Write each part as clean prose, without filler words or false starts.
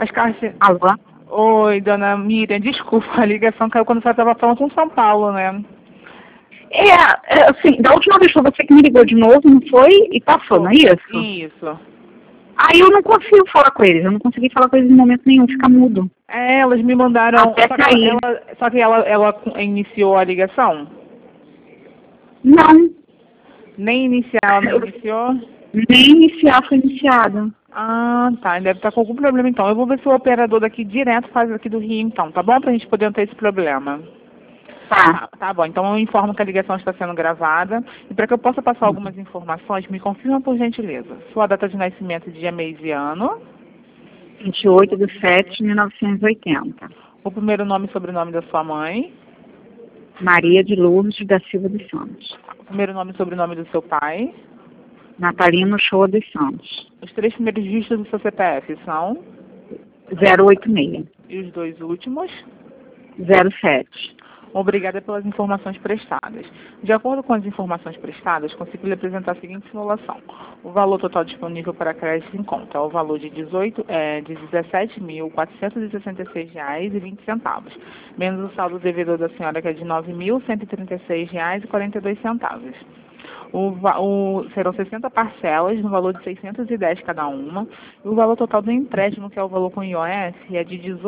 As caixas... Alô? Oi, dona Miriam, desculpa, a ligação caiu quando você estava falando com São Paulo, né? Assim, da última vez foi você que me ligou de novo, não foi? E passou, não é isso? Isso. Aí eu não consigo falar com eles, eu não consegui falar com eles em momento nenhum, fica mudo. Elas me mandaram... Até cair. Só que ela iniciou a ligação? Não, Nem iniciar, ela não iniciou? nem iniciar foi iniciada. Ah, tá. Deve estar com algum problema então. Eu vou ver se o operador daqui direto faz aqui do Rio então, tá bom? Pra gente poder não ter esse problema. Tá. Tá bom, então eu informo que a ligação está sendo gravada. E para que eu possa passar algumas informações, me confirma por gentileza. Sua data de nascimento, dia, mês e ano. 28/7/1980. O primeiro nome e sobrenome da sua mãe. Maria de Lourdes da Silva dos Santos. O primeiro nome e sobrenome do seu pai. Natalino Shoa dos Santos. Os 3 primeiros dígitos do seu CPF são? 086. E os 2 últimos? 07. Obrigada pelas informações prestadas. De acordo com as informações prestadas, consigo lhe apresentar a seguinte simulação. O valor total disponível para crédito em conta é o valor de R$ 17.466,20, menos o saldo devedor da senhora, que é de R$ 9.136,42. Serão 60 parcelas no valor de R$ 610 cada uma. E o valor total do empréstimo, que é o valor com IOS, é de R$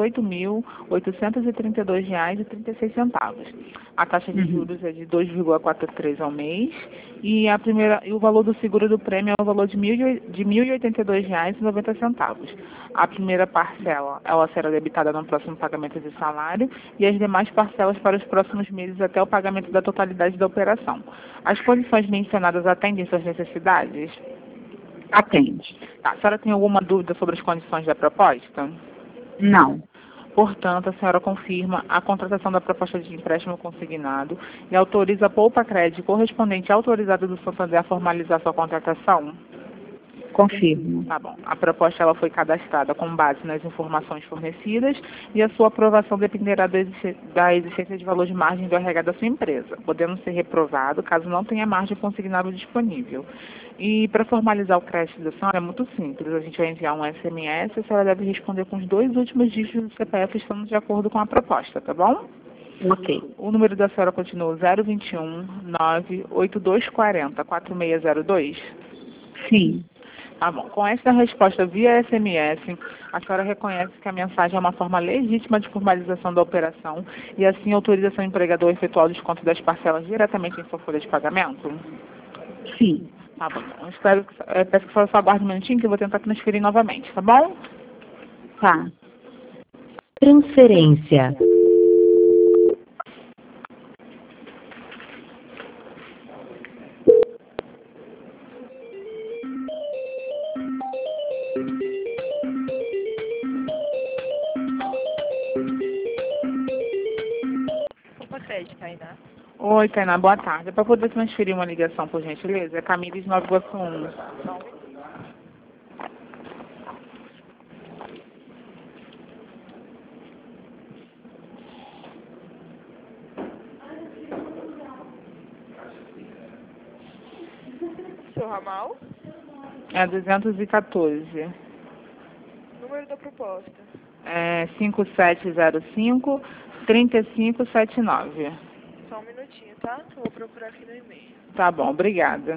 18.832,36. A taxa de juros é de 2,43 ao mês. E o valor do seguro do prêmio é o valor de R$ 1.082,90. A primeira parcela ela será debitada no próximo pagamento de salário e as demais parcelas para os próximos meses até o pagamento da totalidade da operação. As condições mencionadas atendem suas necessidades? Atende. Tá. A senhora tem alguma dúvida sobre as condições da proposta? Não. Portanto, a senhora confirma a contratação da proposta de empréstimo consignado e autoriza a poupa-crédito correspondente autorizada do Santander a formalizar sua contratação? Confirmo. Tá bom. A proposta ela foi cadastrada com base nas informações fornecidas e a sua aprovação dependerá da existência de valor de margem do RH da sua empresa, podendo ser reprovado caso não tenha margem consignável disponível. E para formalizar o crédito da senhora é muito simples. A gente vai enviar um SMS e a senhora deve responder com os 2 últimos dígitos do CPF estando de acordo com a proposta, tá bom? Ok. O número da senhora continua 021 98240 4602? Sim. Tá bom. Com esta resposta via SMS, a senhora reconhece que a mensagem é uma forma legítima de formalização da operação e assim autoriza seu empregador a efetuar o desconto das parcelas diretamente em sua folha de pagamento? Sim. Tá bom. Peço que a senhora só aguarde um minutinho que eu vou tentar transferir novamente, tá bom? Tá. Transferência. Tainá. Oi, Tainá, boa tarde. Para poder transferir uma ligação, por gentileza, é Camille 941. Seu ramal? É 214. Número da proposta. É 5705-3579. Só um minutinho, tá? Eu vou procurar aqui no e-mail. Tá bom, obrigada.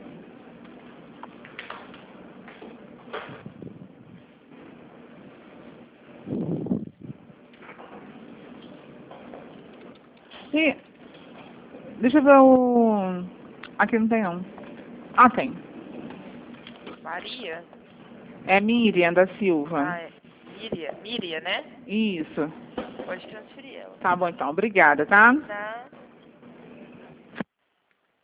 E deixa eu ver o... Aqui não tem não. Ah, tem. Maria? É Miriam da Silva. Ah, é. Miriam, né? Isso. Pode transferir ela. Tá bom então, obrigada, tá? Tá.